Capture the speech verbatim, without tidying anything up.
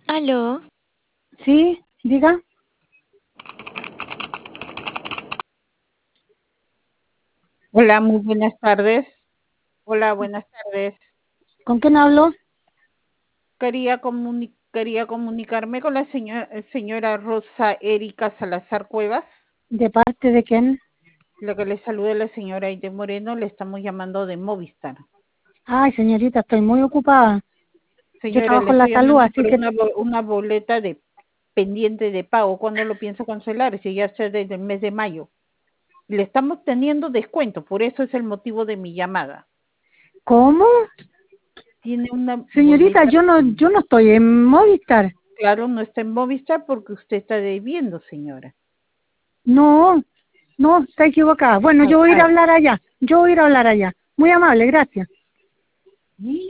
Aló, Sí, diga. Hola, muy buenas tardes. Hola, buenas tardes. ¿Con quién hablo? Quería, comuni- quería comunicarme con la señora, señora Rosa Erika Salazar Cuevas. ¿De parte de quién? La que le salude la señora Aide Moreno, le estamos llamando de Movistar. Ay, señorita, estoy muy ocupada. Yo Señora, le trabajo en la estoy salud, llamando así por que... una, bo- una boleta de pendiente de pago. ¿Cuándo lo piensa cancelar? Si ya está desde el mes de mayo. Le estamos teniendo descuento, por eso es el motivo de mi llamada. ¿Cómo? Tiene una Señorita, boleta, yo no, yo no estoy en Movistar. claro, no está en Movistar porque usted está debiendo, señora. No, no, está equivocada. Bueno, Ah, yo voy a ir a ah, hablar allá. Yo voy a ir a hablar allá. Muy amable, gracias.